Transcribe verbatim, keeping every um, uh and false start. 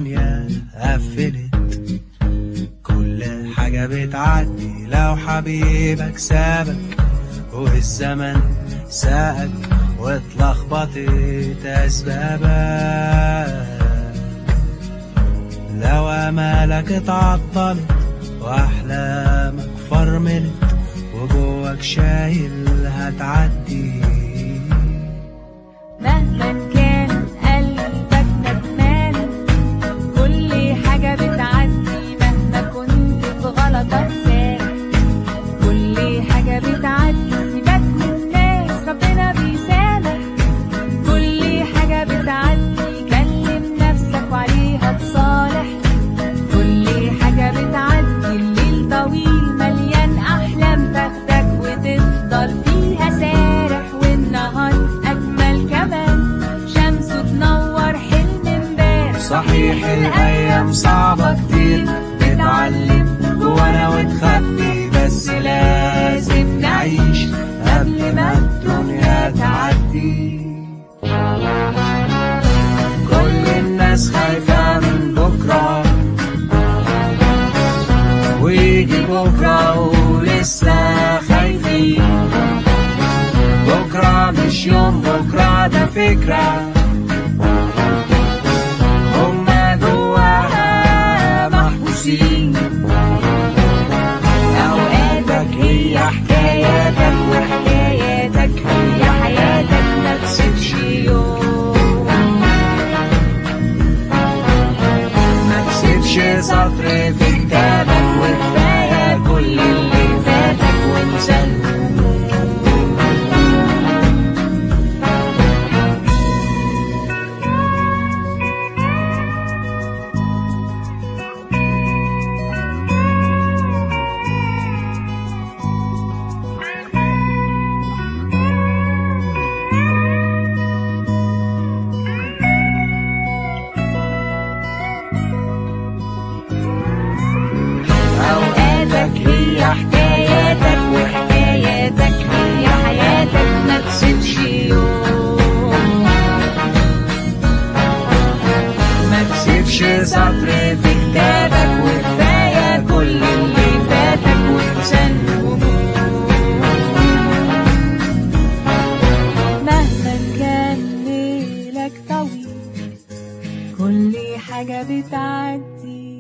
الدنيا قفلت، كل حاجة بتعدي لو حبيبك سابك، والزمن ساقك واتلخبطت أسبابك. لو أمالك اتعطلت وأحلامك فرملت، وجواك شايل هتعدي. مهما كان قلبك ندمان، كل حاجة بتعدي. مهما كنت في غلطك سامح، كل حاجة بتعدي. سيبك من الناس، ربنا بيسامح. كل حاجة بتعدي، كلم نفسك وعليها تصالح. كل حاجة بتعدي، الليل طويل مليان أحلام تاخدك وتفضل فيها سارح. والنهار أجمل كمان، شمسه تنور حلم امبارح. صحيح الأيام صعبة كتير، بتعلم جوانا وتخبي، بس لازم نعيش قبل ما الدنيا تعدي. كل الناس خايفة من بكرة، ويجي بكرة ولسه خايفين. بكرة مش يوم، بكرة ده فكرة هما جواها محبوسين. أوقاتك هي حكاياتك، وحكاياتك هي حياتك. ما تسيبش يوم، ما تسيبش سطر في كتابك، وكفاية كل اللي فاتك وانسى الهموم. أوقاتك هي حكاياتك، وحكاياتك هي حياتك. ما تسيبش يوم، ما تسيبش سطر في كتابك، وكفاية كل اللي فاتك وانسى الهموم. مهما كان ليلك طويل، كل حاجة بتعدي.